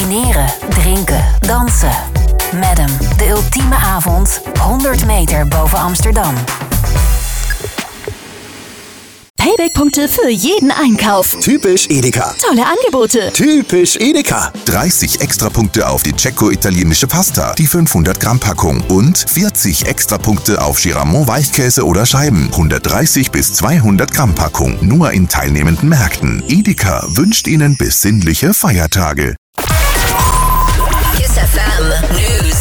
dineren, drinken, dansen. Madam, de ultieme avond, 100 meter boven Amsterdam. Payback-Punkte für jeden Einkauf. Typisch Edeka. Tolle Angebote. Typisch Edeka. 30 Extrapunkte auf die Cecco-italienische Pasta, die 500 Gramm Packung und 40 Extrapunkte auf Giramont Weichkäse oder Scheiben, 130 bis 200 Gramm Packung, nur in teilnehmenden Märkten. Edeka wünscht Ihnen besinnliche Feiertage. Kiss FM News.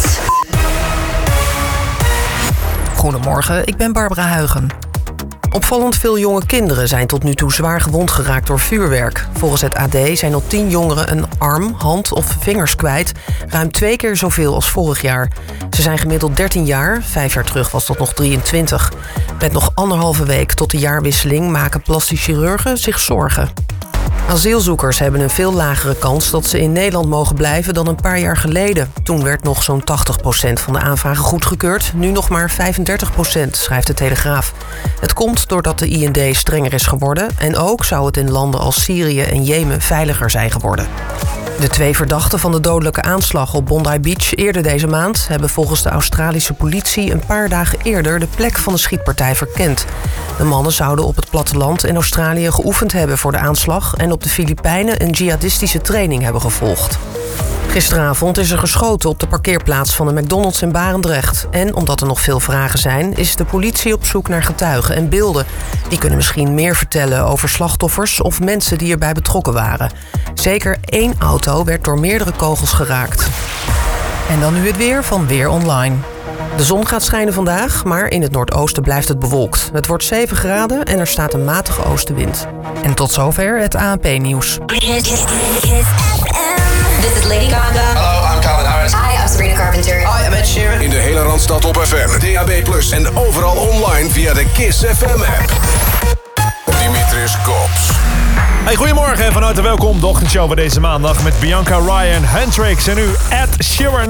Goedemorgen, ik ben Barbara Huigen. Opvallend veel jonge kinderen zijn tot nu toe zwaar gewond geraakt door vuurwerk. Volgens het AD zijn al 10 jongeren een arm, hand of vingers kwijt. Ruim 2 keer zoveel als vorig jaar. Ze zijn gemiddeld 13 jaar, 5 jaar terug was dat nog 23. Met nog 1,5 week tot de jaarwisseling maken plastisch chirurgen zich zorgen. Asielzoekers hebben een veel lagere kans dat ze in Nederland mogen blijven dan een paar jaar geleden. Toen werd nog zo'n 80% van de aanvragen goedgekeurd, nu nog maar 35%, schrijft de Telegraaf. Het komt doordat de IND strenger is geworden en ook zou het in landen als Syrië en Jemen veiliger zijn geworden. De 2 verdachten van de dodelijke aanslag op Bondi Beach eerder deze maand hebben volgens de Australische politie een paar dagen eerder de plek van de schietpartij verkend. De mannen zouden op het platteland in Australië geoefend hebben voor de aanslag en op de Filipijnen een jihadistische training hebben gevolgd. Gisteravond is er geschoten op de parkeerplaats van de McDonald's in Barendrecht. En omdat er nog veel vragen zijn, is de politie op zoek naar getuigen en beelden. Die kunnen misschien meer vertellen over slachtoffers of mensen die erbij betrokken waren. Zeker 1 auto werd door meerdere kogels geraakt. En dan nu het weer van Weer Online. De zon gaat schijnen vandaag, maar in het noordoosten blijft het bewolkt. Het wordt 7 graden en er staat een matige oostenwind. En tot zover het ANP-nieuws. This is Lady Gaga. Hallo, I'm Calvin Harris. Hi, I'm Sabrina Carpenter. Hi, I'm Ed Sheeran. In de hele Randstad op FM, DAB+ en overal online via de Kiss FM-app. Dimitris Kops. Hey, goedemorgen en van harte welkom. De ochtendshow van deze maandag met Bianca, Ryan, Hendrix en nu Ed Sheeran.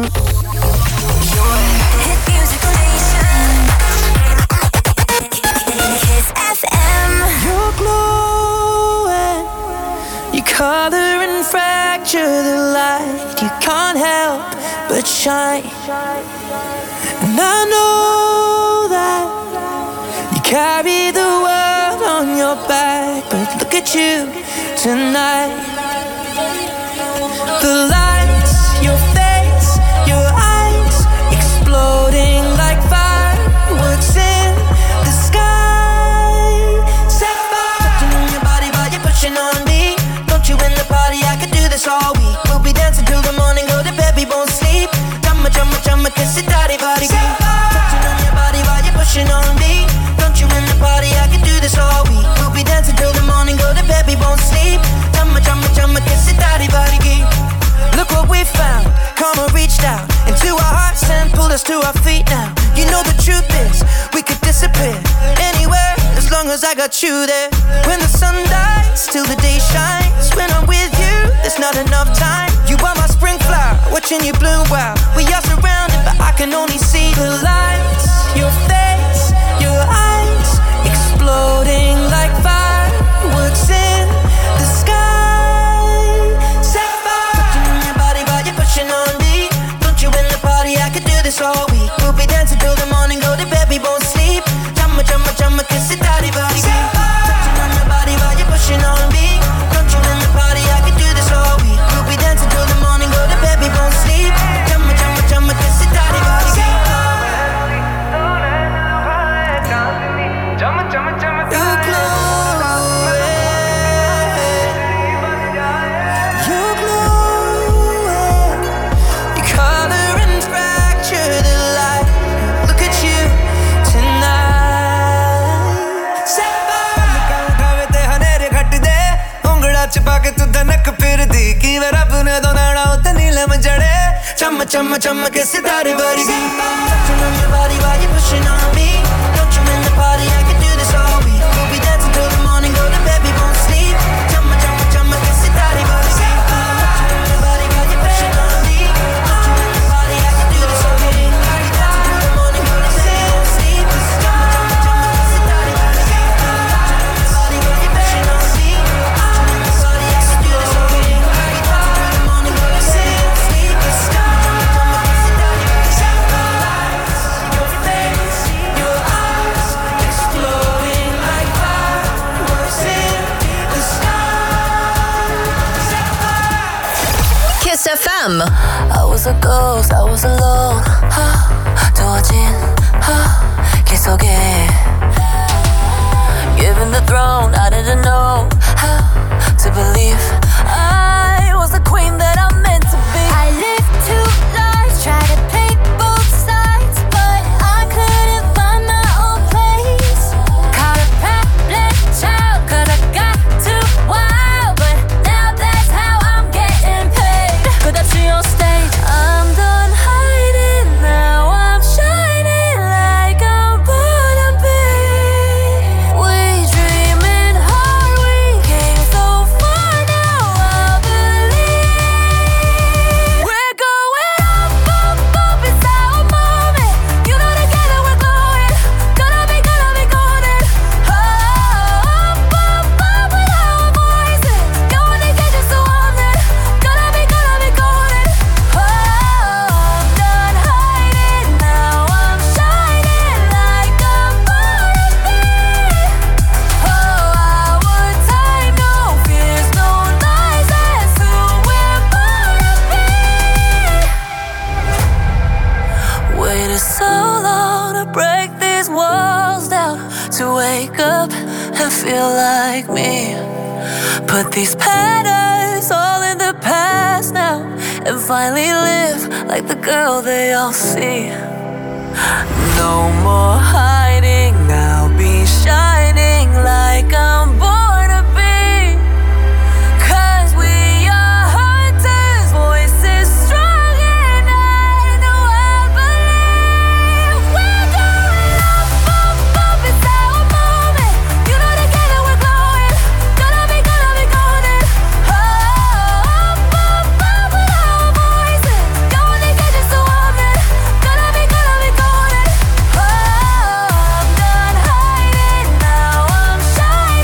You're glowing, you color and fracture the light. You can't help but shine. And I know that you carry the world on your back, but look at you tonight. The lights, your face, your eyes, exploding like fireworks in the sky. Set fire, touching on your body while you're pushing on me. Don't you in the party, I could do this all week. We'll be dancing till the morning, go to bed, we won't sleep. Chumma, chumma, chumma, kiss it, daddy, body, touching on your body while you're pushing on me. Don't you in the party, I could do this all week. We'll be dancing till the morning, go to bed, we won't sleep. Chumma, chumma, chumma, kiss it, daddy, body, look what we found. Karma reached out into our hearts and pulled us to our feet now. You know the truth is, we could disappear anywhere as long as I got you there. When the sun dies, till the day shines. When I'm with you, there's not enough time. You are my spring flower, watching you bloom wild. We are surrounded, but I can only see the lights. Your face, your eyes, exploding like fireworks in the sky. On me, don't you in the party, I could do this all week. We'll be dancing till the morning, go to bed, we won't sleep. Chumma, chumma, chumma, kiss it, daddy, body, touching on your body while you're pushing on me. Don't you in the party, I could do this all week. We'll be dancing till the morning, go to bed, we won't sleep. Chumma, chumma, chumma, kiss it, daddy, body, you're glowing. पाके तू धनक फिर दी की वे रब ने तो नाड़ा उते नीलम जड़े चम चम चम के सितारे वर्गी touching on your body while you're pushing on me. Don't you in the party, I could do this all week. We'll be dancing till the morning, go to bed, we won't sleep. Chum chum के सितारे वर्गी touching on your body while you're pushing on me. Don't you in the party, I could do this all week. We'll be dancing till the morning, go to bed, we won't sleep. Chum के सितारे वर्गी touching on your body while you're pushing on me. Kiss FM. I was a ghost, I was alone. 두어진 길 속에 given the throne, I didn't know how to believe I was the queen that I'm meant to be. I lived two lives, tried to play both sides, but I couldn't find my own place. Caught a problem child, 'cause I got too wild, but now that's how I'm getting paid. 끝없이 on stage, I'm done hiding, now I'm shining like I'm born to be. We dreaming hard, we came so far, now I believe we're going up, up, up, it's our moment. You know together we're glowing, gonna be golden. Up, up, up with our voices, going to get you so on it. Gonna be golden. Oh, I'm done hiding, now I'm shining like I'm born to be. Oh, our time, no fears, no lies, that's who we're born to be. Waited so long to break these walls down, to wake up and feel like me. Put these patterns all in the past now, and finally live like the girl they all see. No more hiding, I'll be shining like I'm born to be. 'Cause we are hunters, voices strong, and I know I believe we're going up, up, up, it's our moment. You know together we're glowing, gonna be golden. Oh, up, up, up with our voices, going to get you so on it. Gonna be golden. Oh, I'm done hiding, now I'm shining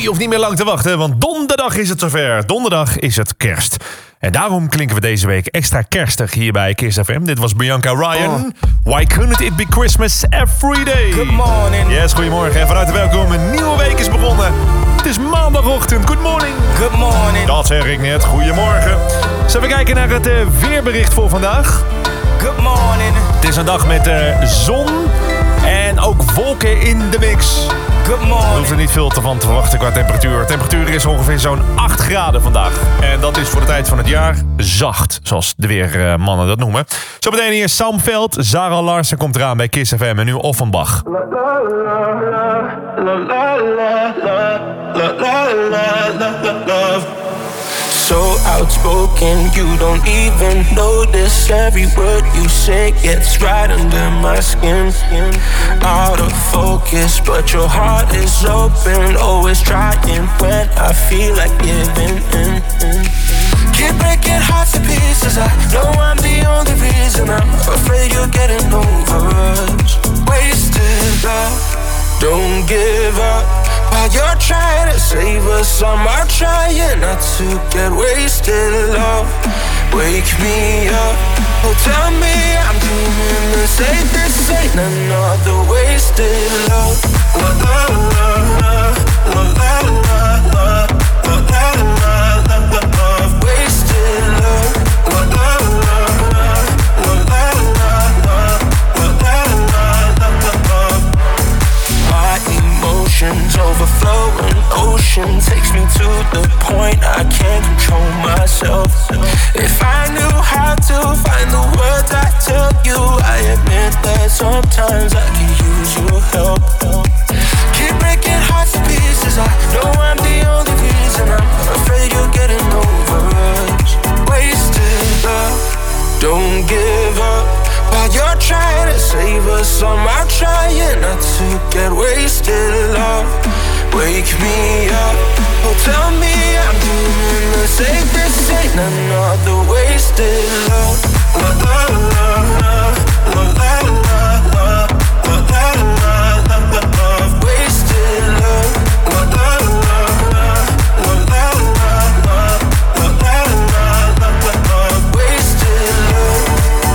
je hoeft niet meer lang te wachten, want donderdag is het zover. Donderdag is het kerst. En daarom klinken we deze week extra kerstig hier bij Kiss FM. Dit was Bianca Ryan. Why couldn't it be Christmas every day? Good morning. Yes, goedemorgen en van harte welkom. Een nieuwe week is begonnen. Het is maandagochtend. Good morning. Good morning. Dat zeg ik net. Goedemorgen. Zullen we kijken naar het weerbericht voor vandaag? Good morning. Het is een dag met zon en ook wolken in de mix. Good morning. Er hoeft er niet veel van te verwachten qua temperatuur. De temperatuur is ongeveer zo'n 8 graden vandaag. En dat is voor de tijd van het jaar zacht, zoals de weermannen dat noemen. Zometeen hier Sam Veld. Zara Larsen komt eraan bij Kiss FM en nu Offenbach. So outspoken, you don't even notice. Every word you say gets right under my skin. Out of focus, but your heart is open. Always trying when I feel like giving in. Keep breaking hearts to pieces. I know I'm the only reason. I'm afraid you're getting over us. Wasted love, don't give up. While you're trying to save us, I'm trying not to get wasted. Love, wake me up. Oh, tell me I'm doing the same. This ain't another wasted love. La la la la la la la la la la la love. Wasted love. La la la la la la la la la love. My emotions overflowing, ocean takes me to the point I can't control myself. If I knew how to find the words I tell you, I admit that sometimes I can use your help. Keep breaking hearts to pieces. I know I'm the only reason. I'm afraid you're getting over us. Wasted love, don't give up. While you're trying to save us, I'm trying not to get wasted. Love, wake me up. Oh, tell me I'm doing the same. This ain't another wasted love. La la la la la la la la la la la love. Wasted love. La la la la la la la la la la love. Wasted love.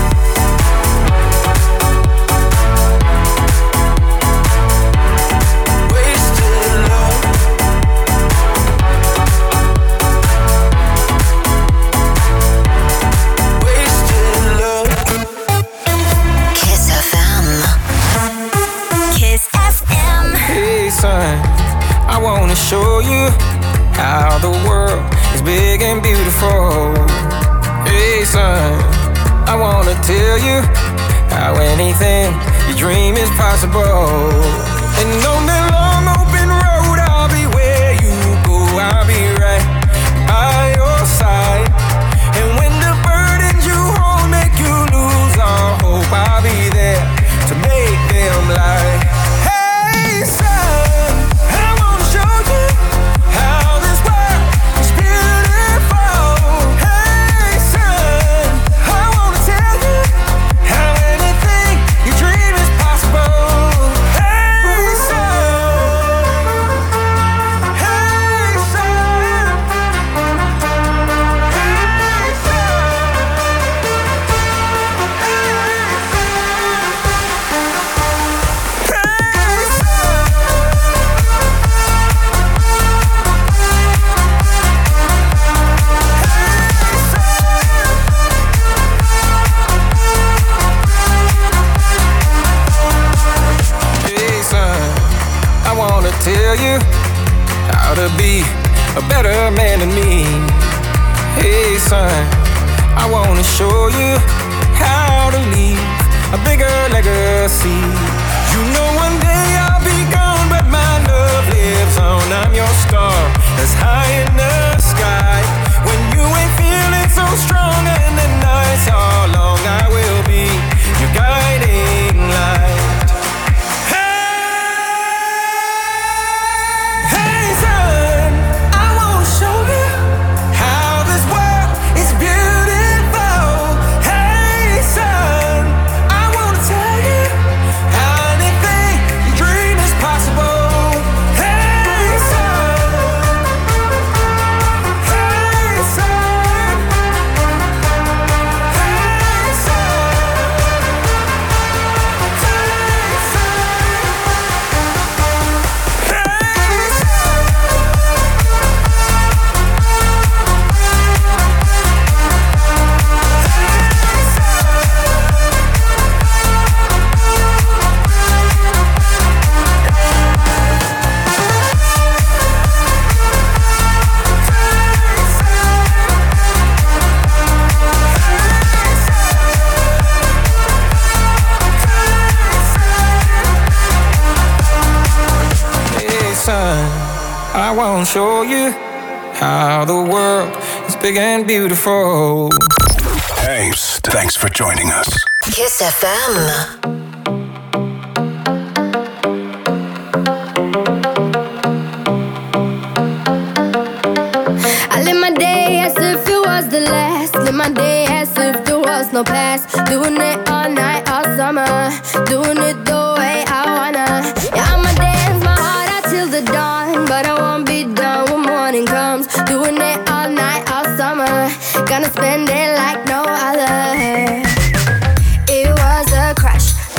I wanna show you how the world is big and beautiful. Hey son, I wanna tell you how anything you dream is possible. And on that long open road, I'll be where you go. I'll be right by your side. And when the burdens you hold make you lose all hope, I'll be there to make them lie. Hey son, I wanna show you how this world is beautiful. Hey son, I wanna tell you how anything you dream is possible. Hey son, hey son, hey I wanna tell you how to be a better man than me. Hey son, I wanna show you how to leave a bigger legacy. You know one day I'll be gone, but my love lives on. I'm your star that's high in the sky. When you ain't feeling so strong and the nights are long, I will be your guiding light. Dream sun. I won't show you how the world is big and beautiful. Hey, thanks for joining us. Kiss FM. I live my day as if it was the last. Live my day as if there was no past. Doing it all night, all summer. Doing it the way I wanna. Yeah, I'ma dance my heart out till the dawn, but I won't be done when morning comes. Doing it all night, all summer. Gonna spend it like no other. It was a crush,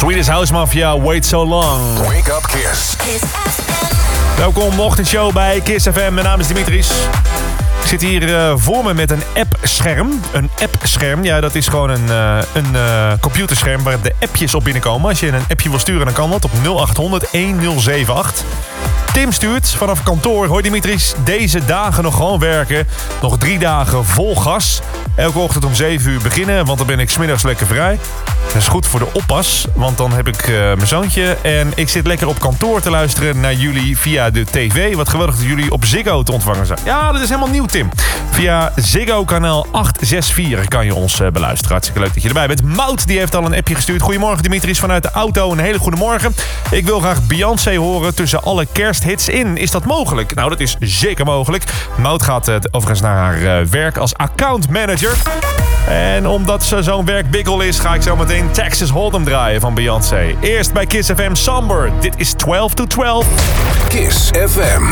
Swedish House Mafia, Wait So Long. Wake Up Kiss. Welkom, ochtendshow bij Kiss FM. Mijn naam is Dimitris. Ik zit hier voor me met een app-scherm. Een app-scherm, ja, dat is gewoon een computerscherm waar de appjes op binnenkomen. Als je een appje wil sturen, dan kan dat op 0800 1078. Tim stuurt vanaf kantoor. Hoi Dimitris, deze dagen nog gewoon werken. Nog 3 dagen vol gas. Elke ochtend om 7 uur beginnen, want dan ben ik 's middags lekker vrij. Dat is goed voor de oppas, want dan heb ik mijn zoontje. En ik zit lekker op kantoor te luisteren naar jullie via de tv. Wat geweldig dat jullie op Ziggo te ontvangen zijn. Ja, dat is helemaal nieuw, Tim. Via Ziggo kanaal 864 kan je ons beluisteren. Hartstikke leuk dat je erbij bent. Mout die heeft al een appje gestuurd. Goedemorgen Dimitris vanuit de auto. Een hele goede morgen. Ik wil graag Beyoncé horen tussen alle kersthits in. Is dat mogelijk? Nou, dat is zeker mogelijk. Mout gaat overigens naar haar werk als accountmanager. En omdat ze zo'n werkbikkel is, ga ik zo meteen Texas Hold'em draaien van Beyoncé. Eerst bij Kiss FM Somber. Dit is 12 to 12. Kiss FM.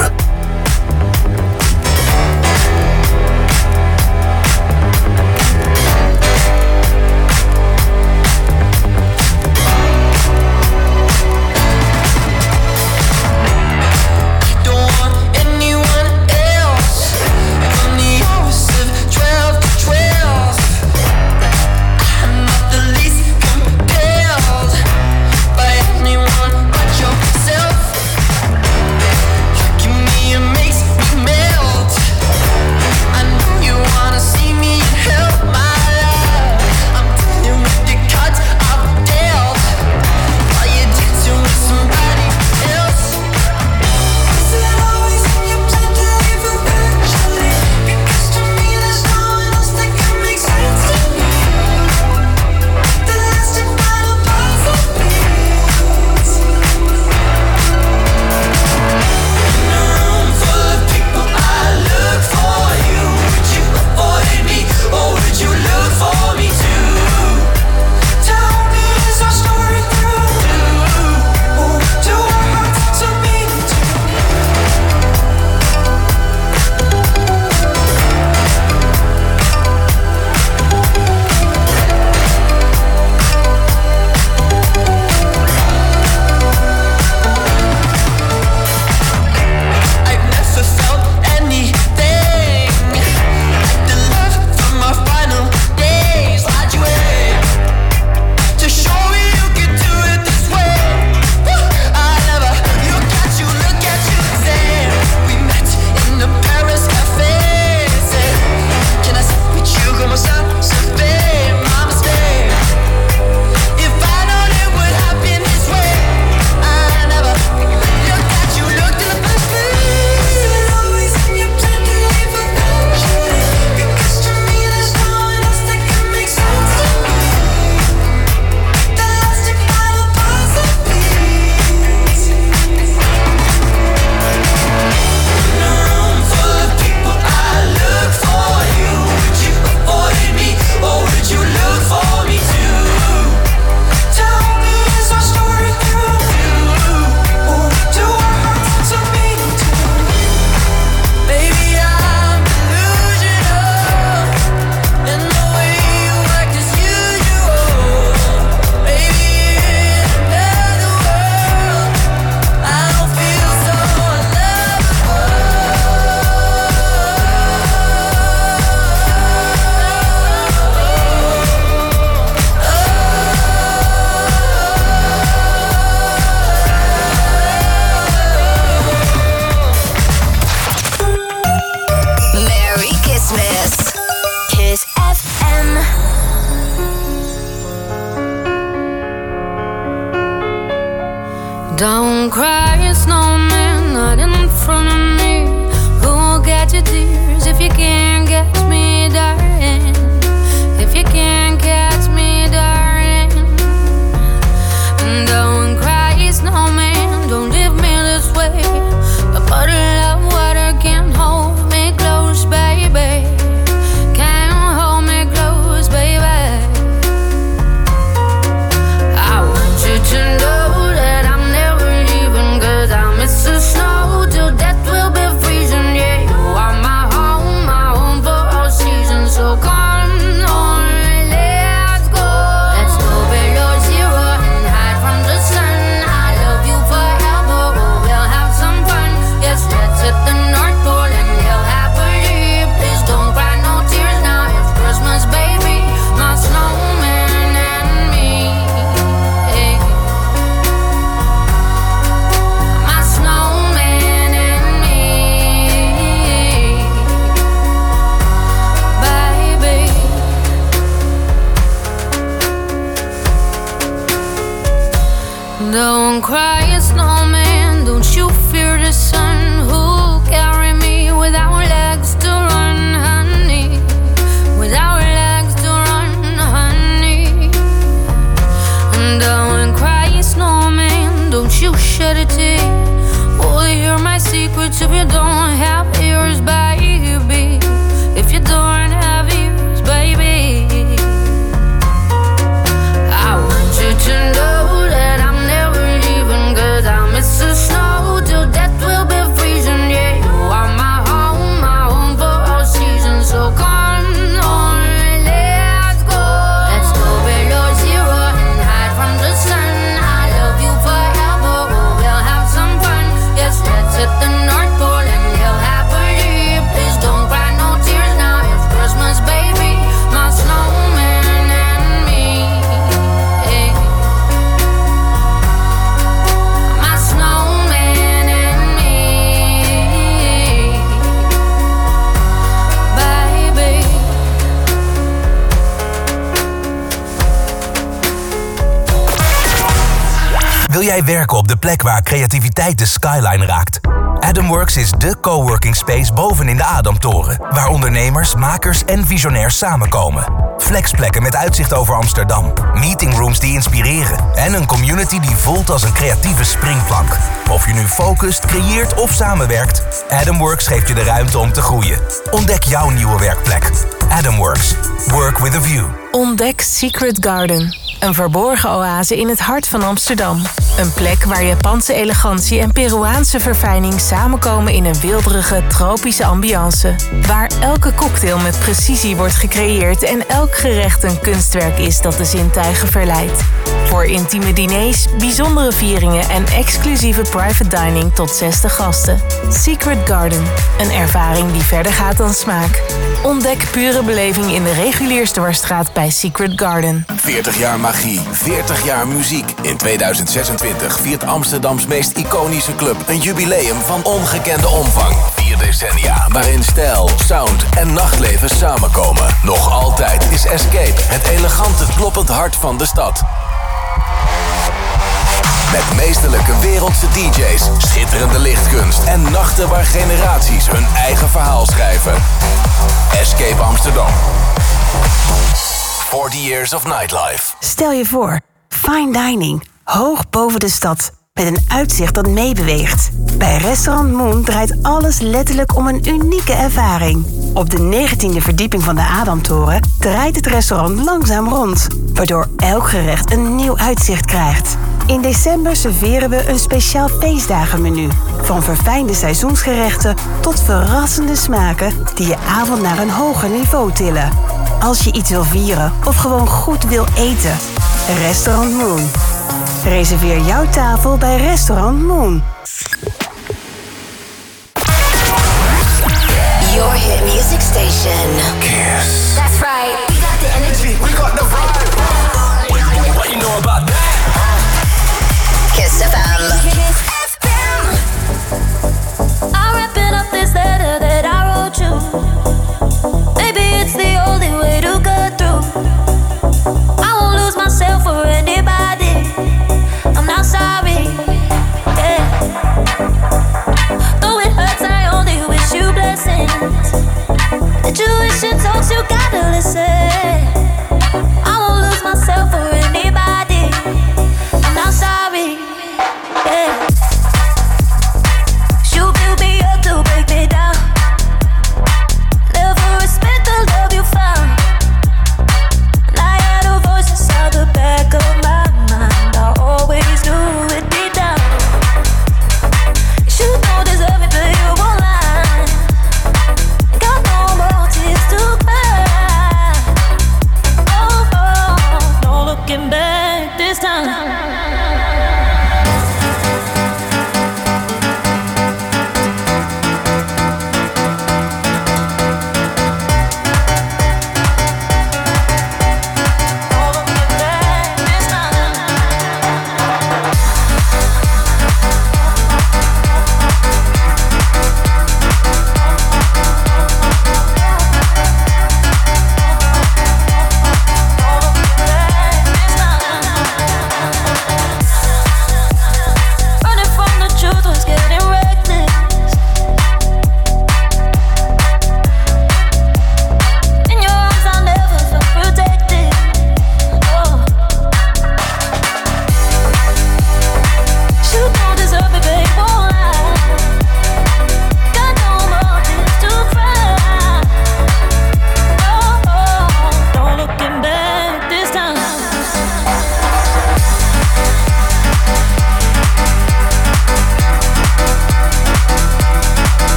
Don't cry, snowman, not in front of me. Who will get your tears if you can't catch me, darling? If you can't catch me, darling. Don't cry, snowman, don't leave me this way. A bottle of water can't hold me close, baby. Can't hold me close, baby. I want you to know that I'm never leaving, 'cause I miss the snow till death will be freezing. Yeah, you are my home Don't cry, snowman, don't you fear the sun. Who'll carry me without legs to run, honey? Without legs to run, honey. And don't cry, snowman, don't you shed a tear. Will you hear my secrets if you don't have ears, baby? If you don't have ears, baby. I want you to know that I'm never leaving, 'cause I miss the snow till death will be freezing. Yeah, you are my home for all seasons. So come on, let's go. Let's go below zero and hide from the sun. I love you forever, oh, we'll have some fun. Yes, let's hit the North Pole and live happily. Please don't cry, no tears now, it's Christmas, baby. My snowman and me. Hey. My snowman and me. Baby. Wil jij werken op de plek waar creativiteit de skyline raakt? Adamworks is dé coworking space bovenin de Adamtoren, waar ondernemers, makers en visionairs samenkomen. Flexplekken met uitzicht over Amsterdam, meetingrooms die inspireren en een community die voelt als een creatieve springplank. Of je nu focust, creëert of samenwerkt, Adamworks geeft je de ruimte om te groeien. Ontdek jouw nieuwe werkplek. Adamworks. Work with a view. Ontdek Secret Garden. Een verborgen oase in het hart van Amsterdam. Een plek waar Japanse elegantie en Peruaanse verfijning samenkomen in een weelderige, tropische ambiance. Waar elke cocktail met precisie wordt gecreëerd en elk gerecht een kunstwerk is dat de zintuigen verleidt. Voor intieme diners, bijzondere vieringen en exclusieve private dining tot 60 gasten. Secret Garden. Een ervaring die verder gaat dan smaak. Ontdek pure beleving in de Reguliersdwarsstraat bij Secret Garden. 40 jaar magie, 40 jaar muziek. In 2026 viert Amsterdams meest iconische club een jubileum van ongekende omvang. 4 decennia, waarin stijl, sound en nachtleven samenkomen. Nog altijd is Escape het elegante kloppend hart van de stad. Met meesterlijke wereldse DJ's, schitterende lichtkunst en nachten waar generaties hun eigen verhaal schrijven. Escape Amsterdam. 40 years of nightlife. Stel je voor, fine dining, hoog boven de stad, met een uitzicht dat meebeweegt. Bij Restaurant Moon draait alles letterlijk om een unieke ervaring. Op de 19e verdieping van de Adamtoren draait het restaurant langzaam rond, waardoor elk gerecht een nieuw uitzicht krijgt. In december serveren we een speciaal feestdagenmenu. Van verfijnde seizoensgerechten tot verrassende smaken die je avond naar een hoger niveau tillen. Als je iets wil vieren of gewoon goed wil eten. Restaurant Moon. Reserveer jouw tafel bij Restaurant Moon. Your hit music station. Kiss. That's right. We got the energy. We got the vibe. What you know about that? Kiss FM. I'm wrapping up this letter that I wrote you. Maybe it's the only way to get through. I won't lose myself for anybody. I'm not sorry. Yeah. Though it hurts, I only wish you blessings. Intuition talks, you gotta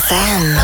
then.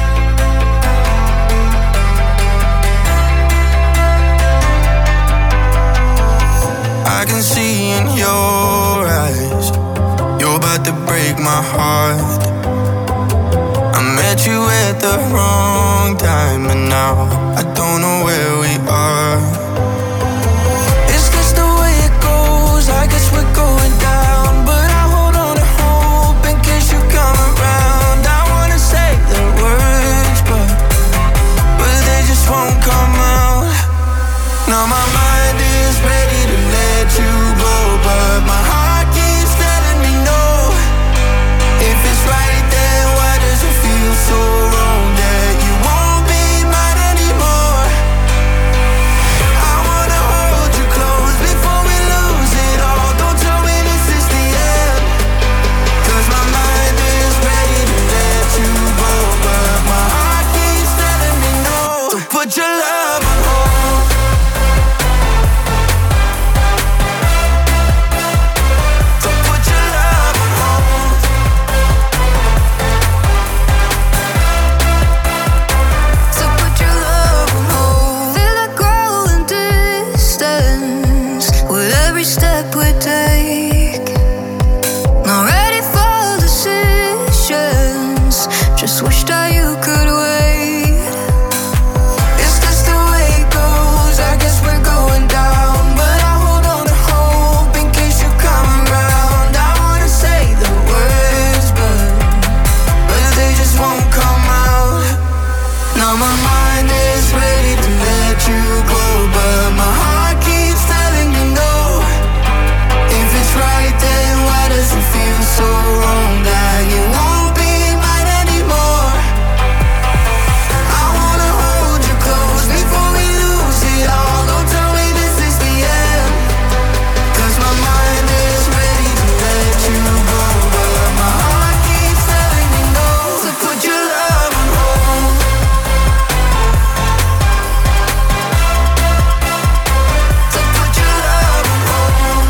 I can see in your eyes, you're about to break my heart. I met you at the wrong time, and now I don't know where we are. Is this the way it goes? I guess we're going down, but I hold on to hope in case you come around. I wanna say the words, but they just won't come out. Now my mind is ready to let you go, but my heart keeps telling me no. If it's right, then why does it feel so wrong that you won't be mine anymore? I wanna hold you close before we lose it all. Don't tell me this is the end, 'cause my mind is ready to let you go, but my heart keeps telling me no. So put your love on hold. Step we take, not ready for decisions. Just wish that you could wait. Is this the way it goes? I guess we're going down, but I hold on to hope in case you come around. I wanna say the words, but they just won't come out. Now my mind is ready to let you go, but my heart keeps telling me no. If it's right, then why does it feel so wrong that you won't be mine anymore? I wanna hold you close before we lose it all. Don't tell me this is the end, 'cause my mind is ready to let you go, but my heart keeps telling me no. So put your love on hold. So put your love on hold.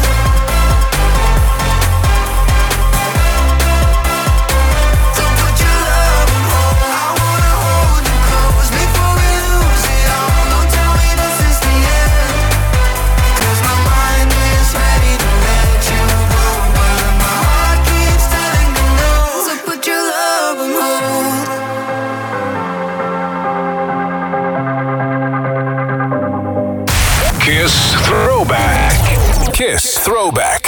So put your love on hold. I wanna hold you close before we lose it all. Don't tell me this is the end, 'cause my mind is ready to let you go, but my heart keeps telling me no. So put your love on hold. Kiss Throwback. Kiss Throwback.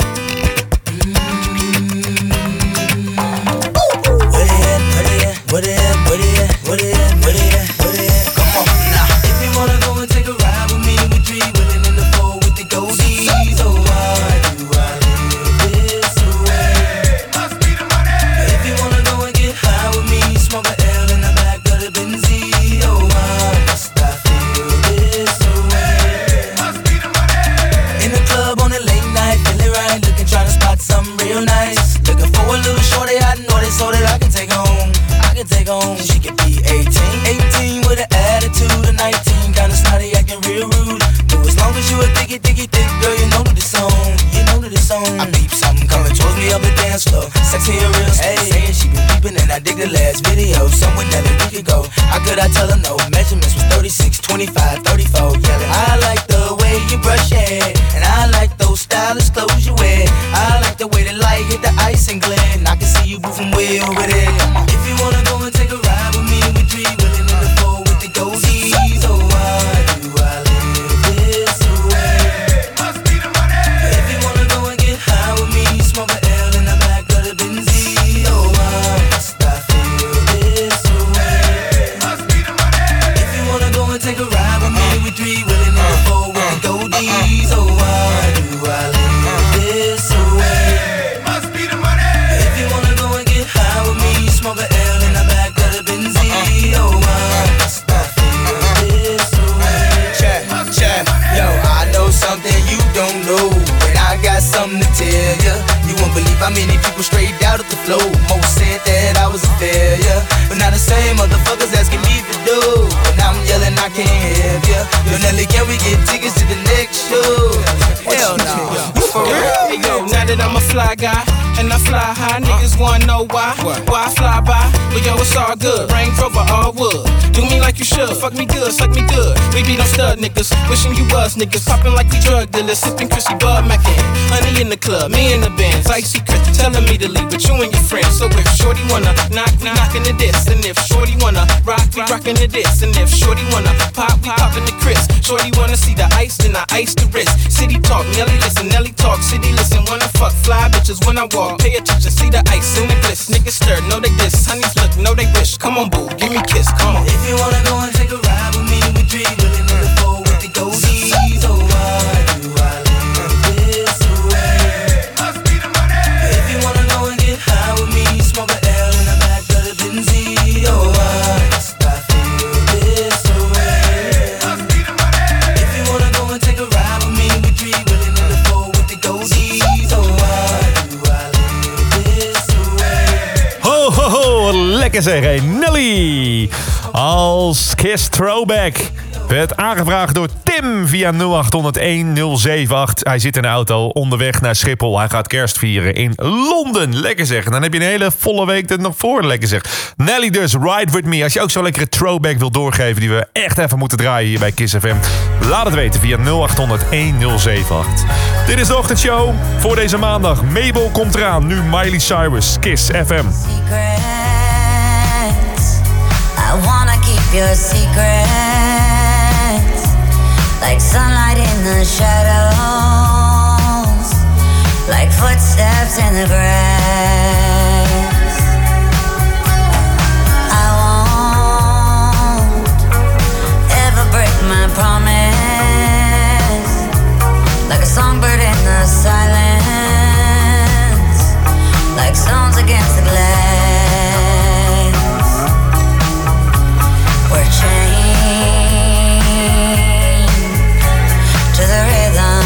Come on now. If you wanna go and take a ride with me, we three willing in the four with the goldies. Oh, why do I live this way? Must be the money. If you wanna go and get high with me, smoke a L in the back of the Benzie. Oh, why must I feel this way? Must be the money. In the club on a late night, feeling right, looking, trying to spot something real nice. Looking for a little shorty I know this so that I can take home. Take home, she could be 18 with an attitude of 19, kinda snotty, acting real rude. But as long as you a thick, girl, you know that it's on. You know that it's on. I peep something coming towards me up the dance floor. Sexy and real, saying she been peeping, and I dig the last video. Somewhere that a week ago. How could I tell her no? Measurements was 36, 25, 34. Yelling, I like the way you brush your hair, and I like those stylish clothes you wear. I like the way the light hit the ice and glint. I can see you moving way over there. If you wanna go and take a ride with me, we three willing in the four with the goldies. Oh, why do I live this way? Must be the money. If you wanna go and get high with me, smoke a L in the back of the Benzie. Oh, why must I feel this way? Must be the money. If you wanna go and take a ride with me, we three willing in the four with the goldies. Oh, why do I live this way? Must be the money. If you wanna go and get high with me, smoke a L in the back of the Benzie. Oh, why must I feel this way? Check, yo, I know something you don't know, and I got something to tell ya. You won't believe how many people straight out of the flow. Most said that I was a failure, but now the same motherfuckers asking me to do. And I'm yelling, I can't help ya. Yo, Nelly, can we get tickets to the next show? Hell no. For real? Hey, yo, now that I'm a fly guy, and I fly high. Niggas wanna know why? Why I fly by? But yo, it's all good. Range Rover, all wood. Do me like you should. Fuck me good, suck me good. We be them stud niggas. Wishing you was niggas. Popping like we drug dealers. Sipping Chrissy Bud Mackin. Honey in the club, me in the Benz. Icy Chris telling me to leave with you and your friends. So if Shorty wanna knock, we knockin' the diss. And if Shorty wanna rock, we rockin' the diss. And if Shorty wanna pop, we poppin' the Chris. Shorty wanna see the ice, then I ice the wrist. City talk, Nelly listen, Nelly talk. City listen, wanna fuck fly bitches when I walk. Pay attention, see the ice in the bliss. Niggas stir, know they diss. Honeys look, know they wish. Come on, boo, give me a kiss, come on. If you wanna go and take a ride with me, we three willing to go with the goldies. Oh, why do I live this way? Must be the money. If you wanna go and get high with me, smoke a L in the back of the Benzie. Oh, why must I feel this way? Must be the money. If you wanna go and take a ride with me, we three willing to go with the goldies. Oh, why do I live this way? Ho, ho, ho, lekker zeggen, Nelly. Als Kiss Throwback werd aangevraagd door Tim via 0800-1078. Hij zit in de auto onderweg naar Schiphol. Hij gaat kerst vieren in Londen. Lekker zeg. Dan heb je een hele volle week er nog voor. Lekker zeg. Nelly dus, Ride With Me. Als je ook zo'n lekkere throwback wil doorgeven die we echt even moeten draaien hier bij Kiss FM. Laat het weten via 0800-1078. Dit is de ochtendshow voor deze maandag. Mabel komt eraan. Nu Miley Cyrus, Kiss FM. I wanna keep your secrets, like sunlight in the shadows, like footsteps in the grass. I won't ever break my promise, like a songbird in the silence, like stones against the glass. We're chained to the rhythm.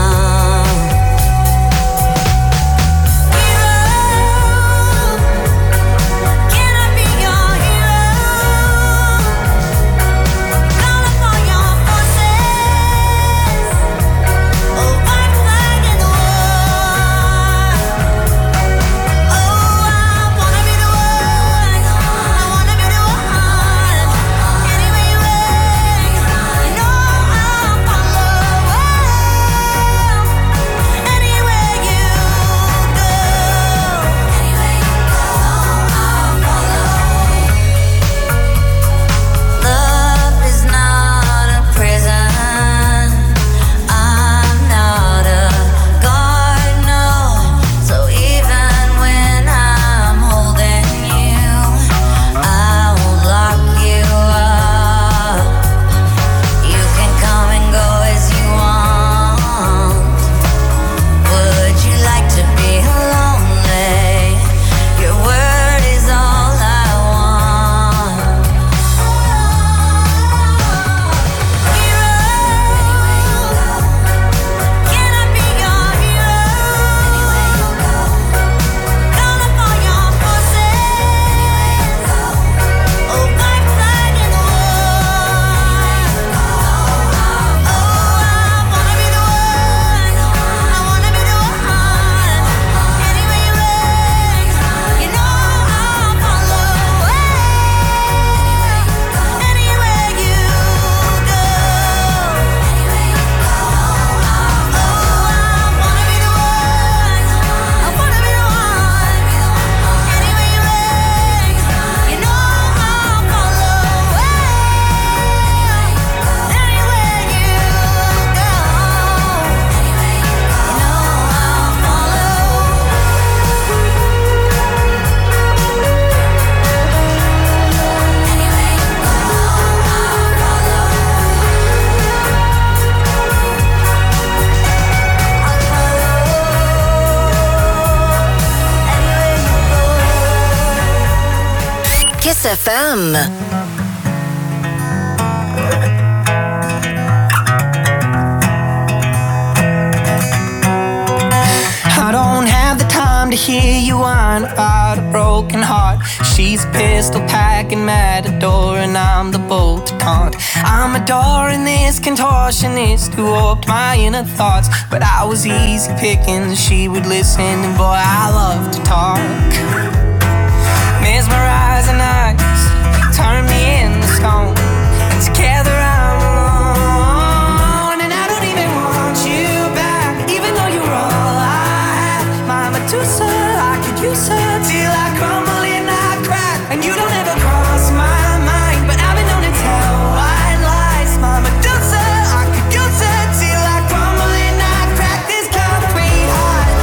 Kiss FM. I don't have the time to hear you whine about a broken heart. She's a pistol packing matador and I'm the bolt to taunt. I'm adoring this contortionist who warped my inner thoughts, but I was easy picking, she would listen, and boy I loved you said, till I crumble and I crack. And you don't ever cross my mind, but I've been known to tell white lies. My Medusa, I could use it till I crumble and I crack. This concrete heart,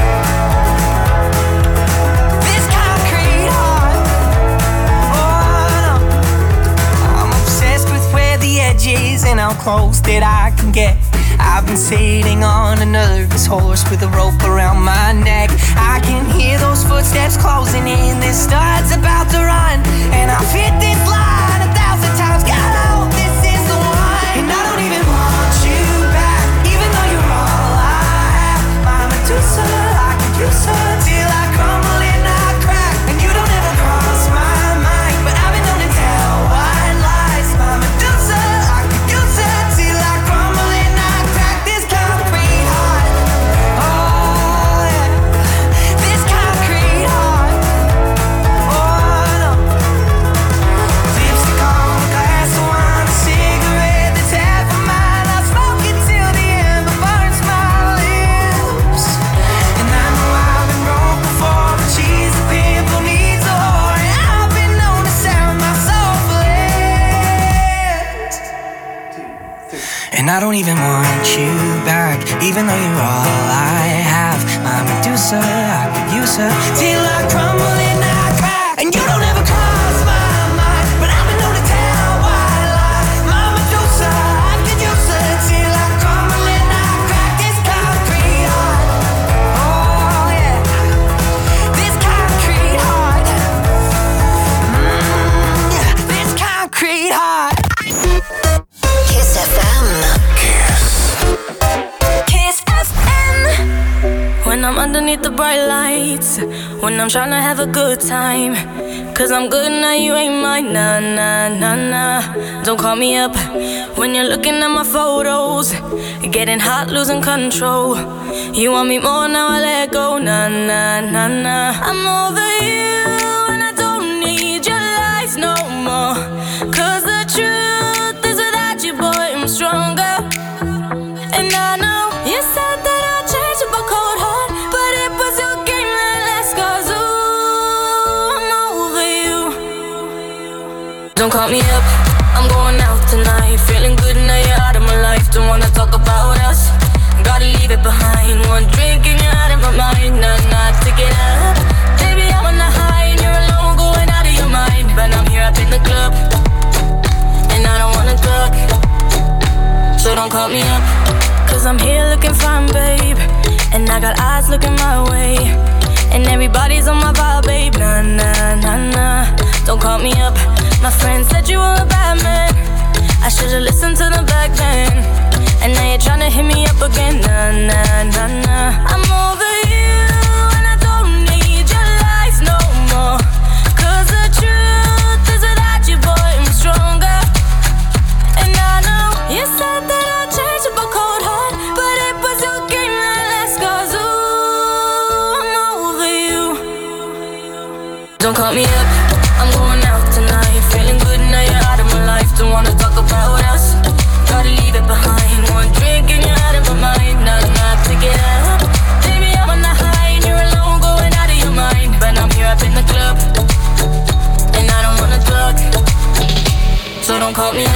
this concrete heart. Oh no, I'm obsessed with where the edge is and how close that I can get. I've been sitting on a nervous horse with a rope around my neck. I can hear those footsteps closing in. This star's about to run, and I've hit this line 1,000 times. God, I hope this is the one. And I don't even want you back, even though you're all I have. My Medusa, I could use her till I crumble and I crack. And you don't ever cross my mind, but I've been known to tell white lies. My Medusa, I could use her till I crumble and I crack. This concrete heart, oh yeah, this concrete heart, oh no. Lipstick on the glass of wine, a cigarette that's half of mine. I smoke it till the ember burns my lips. And I know I've been broke before, but she's a pimple needs a whore. And I've been known to sell my soul for less. And I don't even want you back, even though you're all I have. My Medusa, I could use her till I crumble and I crack. And you don't ever cross my mind, but I've been known to tell white lies. My Medusa, I could use her till I crumble and I crack. This concrete heart, oh yeah, this concrete heart, yeah, this concrete heart. Kiss FM. Kiss FM. When I'm underneath the bright lights, when I'm trying to have a good time, 'cause I'm good now, you ain't mine, nah, nah, nah, nah. Don't call me up when you're looking at my photos, getting hot, losing control. You want me more, now I let go, nah, nah, nah, nah. I'm over you and I don't need your lies no more, 'cause the truth is without you, boy, I'm stronger. And I know you said that I'll change up a cold heart, but it was your game that last, 'cause ooh, I'm over you. Don't call me up, I'm going out tonight, feeling good now you're out of my life. Don't wanna talk about us, gotta leave it behind. One drink and you're out of my mind, nah, take it up. Baby, I'm on the high and you're alone, going out of your mind. But I'm here up in the club, and I don't wanna talk, so don't call me up, 'cause I'm here looking fine, babe, and I got eyes looking my way, and everybody's on my vibe, babe, nah, nah, nah, nah. Don't call me up, my friend said you were a bad man, I should've listened to them back then, and now you're tryna hit me up again, nah, nah, nah, nah. I'm over you and I don't need your lies no more, 'cause the truth is without you, boy, I'm stronger. And I know you said that I'll change up a cold heart, but it was your game that last, 'cause ooh, I'm over you. Don't call me up, I'm going out tonight, feeling good now you're out of my life. Don't wanna talk about us, gotta leave it behind. One drink and you're out of my mind, nah, take it up. Baby, I'm on the high and you're alone, going out of your mind. But I'm here up in the club, and I don't wanna talk, so don't call me up.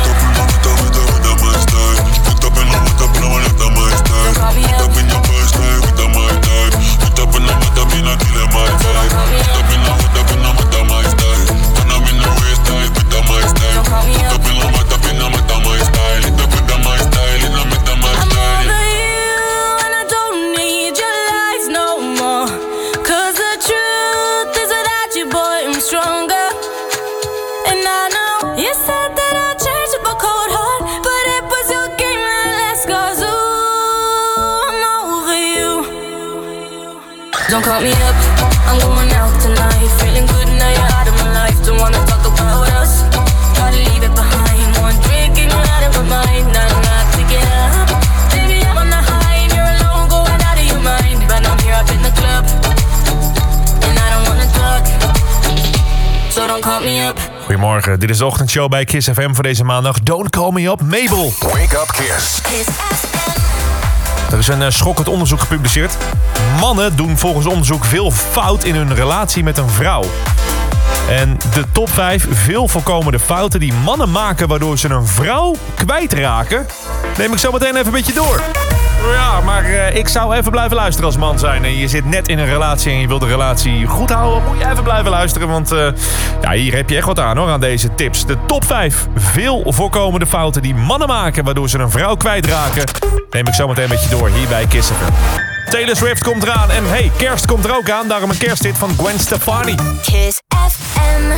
Don't call me up, I'm going out tonight, feeling good now you're out of my life. Don't wanna talk about us, gotta leave it behind. One drink and you're out of my mind, nah, take it up. Baby, I'm on the high and you're alone, going out of your mind. But I'm here up in the club, and I don't wanna talk, so don't call me up. Goedemorgen, dit is de ochtendshow bij Kiss FM voor deze maandag. Don't call me up, Mabel. Wake up Kiss. Kiss FM. Er is een schokkend onderzoek gepubliceerd. Mannen doen volgens onderzoek veel fout in hun relatie met een vrouw. En de top 5 veel voorkomende fouten die mannen maken waardoor ze een vrouw kwijtraken, neem ik zo meteen even een beetje door. Ja, maar ik zou even blijven luisteren als man zijn. En je zit net in een relatie en je wilt de relatie goed houden, moet je even blijven luisteren. Want hier heb je echt wat aan hoor, aan deze tips. De top 5 veel voorkomende fouten die mannen maken waardoor ze een vrouw kwijtraken, neem ik zo meteen een beetje door hier bij Kiss FM. Taylor Swift komt eraan en hey, kerst komt er ook aan. Daarom een kersthit van Gwen Stefani. Kiss FM.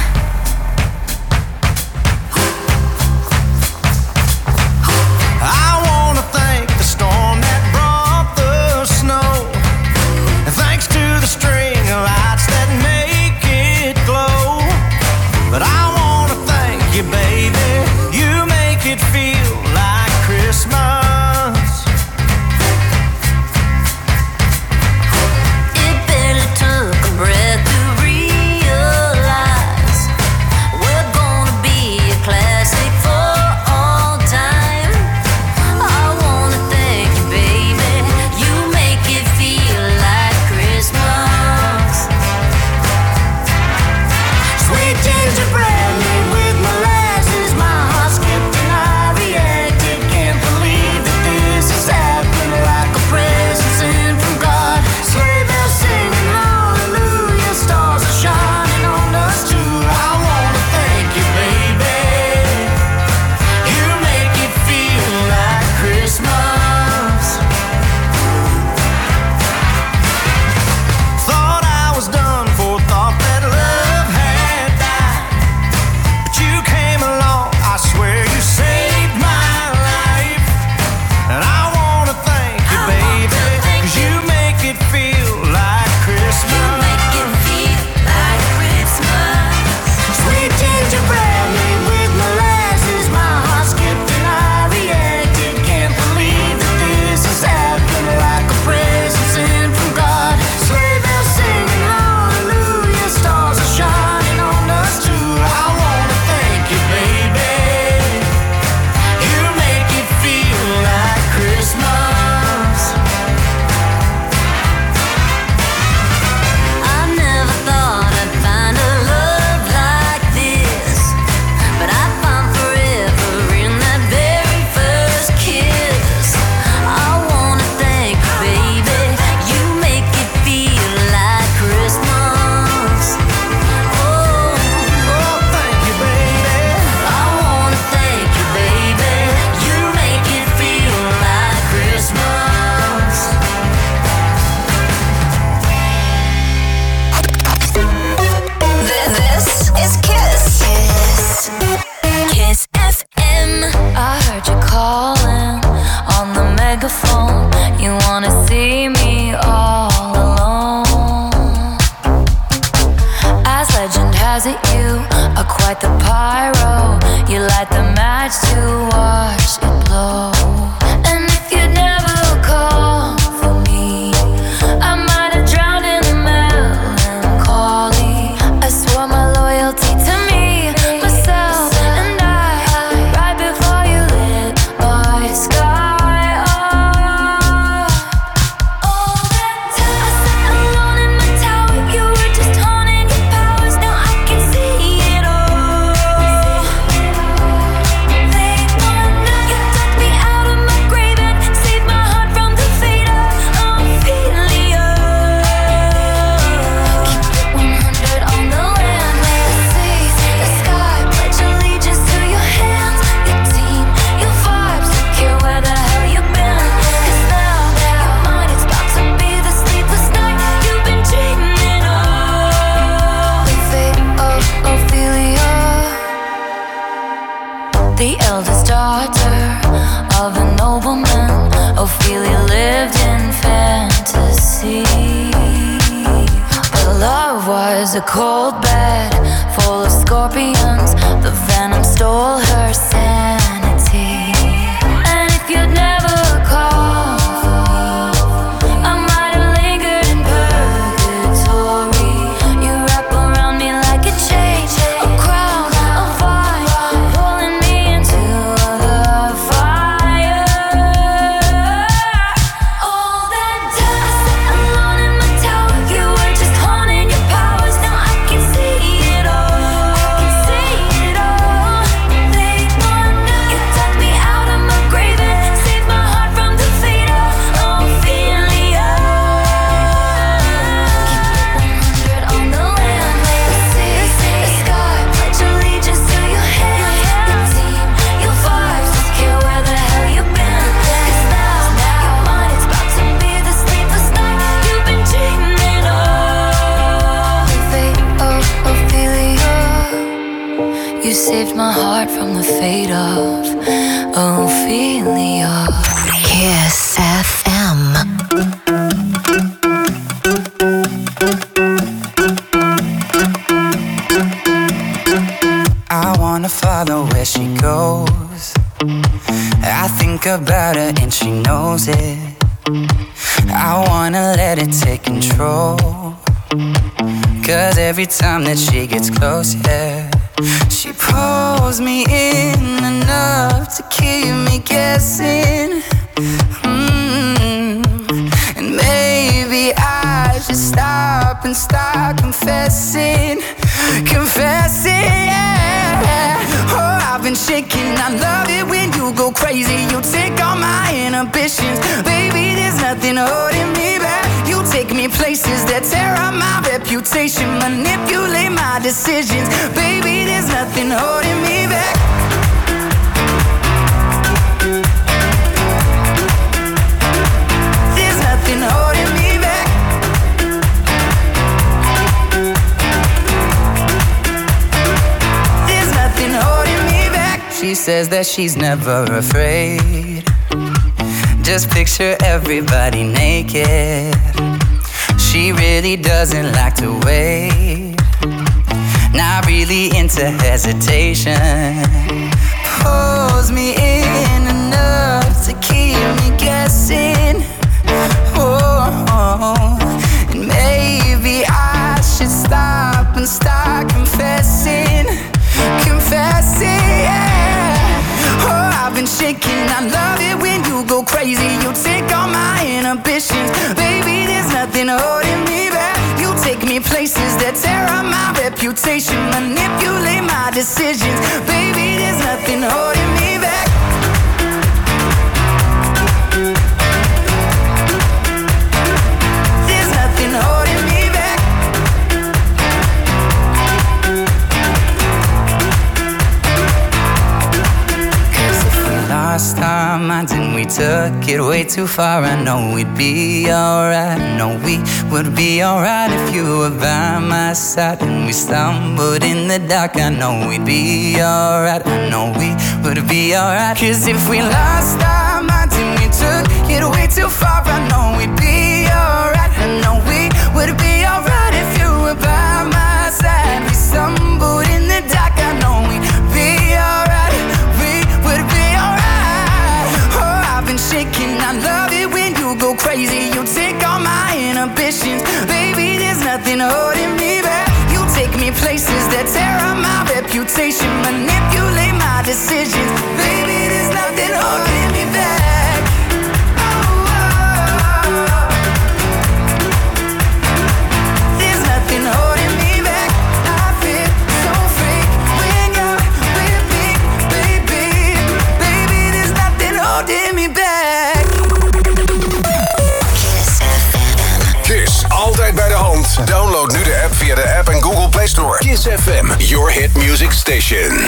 I wanna thank the storm that brought the snow, and thanks to the string of lights that make it glow. But I wanna thank you, baby, you make it feel like Christmas. It barely took a breath to realize we're gonna be a classic for all time. I wanna thank you, baby, you make it feel like Christmas. Sweet gingerbread made with molasses, my heart skipped and I reacted. Can't believe that this is happening, like a present sent from God. Sleigh bells singing hallelujah, stars are shining on us too. I wanna thank you, baby, you make it feel like Christmas. Thought I was done for, thought that love had died, but you came along, I swear you saved my life. And I wanna thank you, baby, 'cause you make it feel like Christmas. Make it feel like Christmas. Sweet gingerbread made with molasses, my heart skipped and I reacted. Can't believe that this is happening, like a present sent from God. Sleigh bells singing hallelujah, stars are shining on us too. I wanna thank you, baby, you make it feel like Christmas. I never thought I'd find a love like this, but I found forever in that very first kiss. I wanna thank you, baby, you make it feel like Christmas. Oh, thank you, baby. I wanna thank you, baby, you make it feel like Christmas. This is Kiss. Kiss FM. I heard you calling on the megaphone. You wanna see me all alone. As legend has it, you are quite the pyro. You light the match to watch it blow. And if you'd never call for me, I might have drowned in the melancholy. I swore my loyalty to me, myself, and I. Right before you lit my sky up. All that time I sat alone in my tower, you were just honing your powers. Now I can see it all. Late one night, you took me out of my grave and saved my heart from the fate of Ophelia. Keep it 100 on the land, the sea, the sky. Pledge allegiance to your hands, your team, your vibes. Don't care where the hell you've been, 'cause now you're mine. It's about to be the sleepless night you've been dreaming of. The fate of Ophelia, the eldest daughter of a nobleman. Ophelia lived in fantasy, but love was a cold bed full of scorpions. The venom stole her sanity. And if you'd never call for me, I might have lingered in purgatory. You wrap around me like a chain, a crown, a vine, pulling me into the fire. saved my heart from the fate of Ophelia. Kiss FM. I wanna follow where she goes. I think about her and she knows it. I wanna let it take control. 'Cause every time that she gets close, yeah, she pulls me in enough to keep me guessing. And maybe I should stop and start confessing. Confessing, yeah. Oh, I've been shaking. I love it when you go crazy. You take all my inhibitions. Baby, there's nothing holding me back. You take me places that tear up my reputation. Manipulate my decisions. Baby, there's nothing holding me back. There's nothing holding me back. There's nothing holding me back. She says that she's never afraid. Just picture everybody naked. She really doesn't like to wait. Not really into hesitation. Pulls me in enough to keep me guessing. Oh, and maybe I should stop and start confessing. Confessing, yeah. Oh, I've been shaking. I love it when you go crazy. You take all my inhibitions. Baby, there's nothing holding me back. You take me places that tear up my reputation. Manipulate my decisions. Baby, there's nothing holding me back. There's nothing holding me back. Lost our minds and we took it way too far. I know we'd be alright. I know we would be alright if you were by my side. And we stumbled in the dark. I know we'd be alright. I know we would be alright. 'Cause if we lost our minds and we took it way too far, I know we'd be alright. I know we would be alright if you were by my side. We stumbled in the dark. I know we'd be alright. We would be shaking. I love it when you go crazy. You take all my inhibitions. Baby, there's nothing holding me back. You take me places that tear up my reputation. Manipulate my decisions. Baby, there's nothing holding me back. There's nothing holding me back. I feel so free when you're with me, baby. Baby, there's nothing holding me back. Kiss, altijd bij de hand. Download nu de app via de App en Google Play Store. Kiss FM, your hit music station.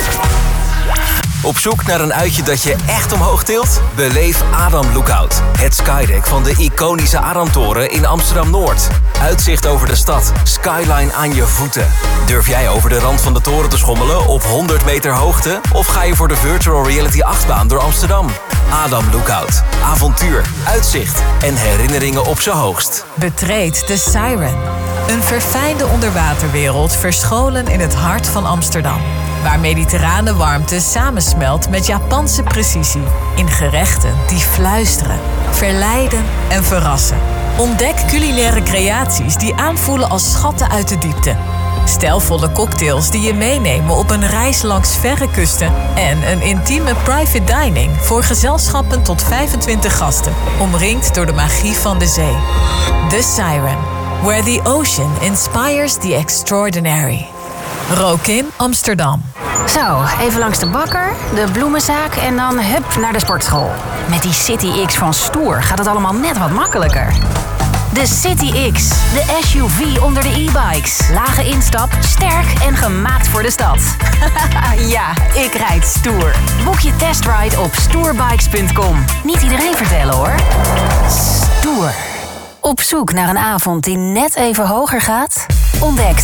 Op zoek naar een uitje dat je echt omhoog tilt? Beleef Adam Lookout. Het skydeck van de iconische Adamtoren in Amsterdam-Noord. Uitzicht over de stad, skyline aan je voeten. Durf jij over de rand van de toren te schommelen op 100 meter hoogte? Of ga je voor de virtual reality achtbaan door Amsterdam? Adam Lookout. Avontuur, uitzicht en herinneringen op z'n hoogst. Betreed de Siren. Een verfijnde onderwaterwereld verscholen in het hart van Amsterdam. Waar mediterrane warmte samensmelt met Japanse precisie. In gerechten die fluisteren, verleiden en verrassen. Ontdek culinaire creaties die aanvoelen als schatten uit de diepte. Stijlvolle cocktails die je meenemen op een reis langs verre kusten. En een intieme private dining voor gezelschappen tot 25 gasten. Omringd door de magie van de zee. The Siren. Where the ocean inspires the extraordinary. Rokin, Amsterdam. Zo, even langs de bakker, de bloemenzaak en dan hup naar de sportschool. Met die City X van Stoer gaat het allemaal net wat makkelijker. De City X, de SUV onder de e-bikes. Lage instap, sterk en gemaakt voor de stad. Ja, ik rijd stoer. Boek je testride op stoerbikes.com. Niet iedereen vertellen hoor. Stoer. Op zoek naar een avond die net even hoger gaat? Ontdek